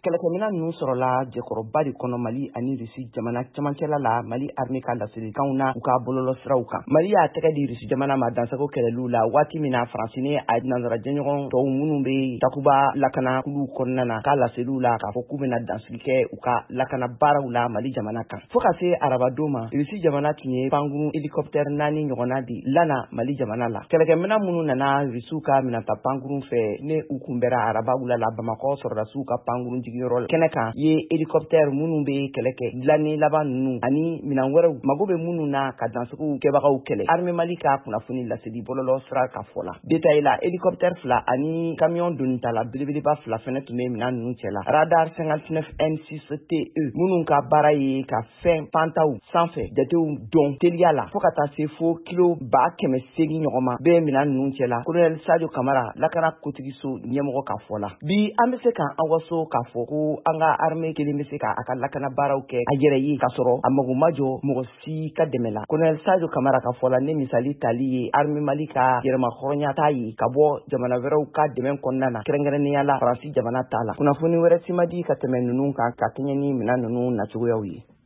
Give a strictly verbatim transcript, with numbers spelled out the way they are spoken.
kɛlɛkɛminɛ ninnu sɔrɔla jɛkɔrɔba de kɔnɔ Mali ani Russie jamana camancɛla la Mali armée ka laselikanw na u ka bɔlɔlɔsiraw kan. Mali y'a tɛgɛ di Russie jamana ma dansago kɛlɛliw la waati min na Faransi ni a nanzara jɛɲɔgɔn tɔw minnu bɛ takuba lakana kulu kɔnɔna na k'a laseliw la k'a fɔ k'u bɛna dansigi kɛ u ka lakana baaraw la Mali jamana kan. Fo ka se arabadon ma Russie jamana tun ye pankuru hélicoptère naani ɲɔgɔnna di lana Mali jamana la. Kɛlɛkɛminɛ minnu nana Russie ka minata pankuru fɛ ne u kunbɛra araba wula la Bamakɔ sɔrɔdasiw ka pankuru jigiyɔrɔ la kɛnɛ kan ye hélicoptère minnu bɛ kɛlɛ kɛ dilanni laban ninnu ani minɛn wɛrɛw mago bɛ minnu na ka dansagow kɛbagaw kɛlɛ. Armée Mali ka kunnafoni laseli bɔlɔlɔ sira ka fɔ la. Détail la hélicoptère fila ani camion donitala belebeleba fila fɛnɛ tun bɛ minɛn ninnu cɛla. Radar cinquante-neuf N six T E minnu ka baara ye ka fɛn pantaw sanfɛ jatew dɔn teliya la fo ka taa se fo kilo ba kɛmɛ seegin ɲɔgɔn ma bɛɛ minɛn ninnu cɛla. Colonel Sadio Kamara lakana kotigiso ɲɛmɔgɔ ka fɔ la. Bi an bɛ se k'an an waso k'a fɔ ko an ka armée kelen bɛ se k'a ka lakana baaraw kɛ a yɛrɛ ye k'a sɔrɔ a mago ma jɔ mɔgɔ si ka dɛmɛ la. Colonel Sadio Kamara ka fɔ la ne misali tali ye armée Mali ka yɛrɛmahɔrɔnya ta ye ka bɔ jamana wɛrɛw ka dɛmɛ kɔnɔna na kɛrɛnkɛrɛnnenya la Faransi jamana ta la. Kunnafoni wɛrɛ si ma di ka tɛmɛ ninnu kan ka kɛɲɛ ni minɛn ninnu nacogoyaw ye.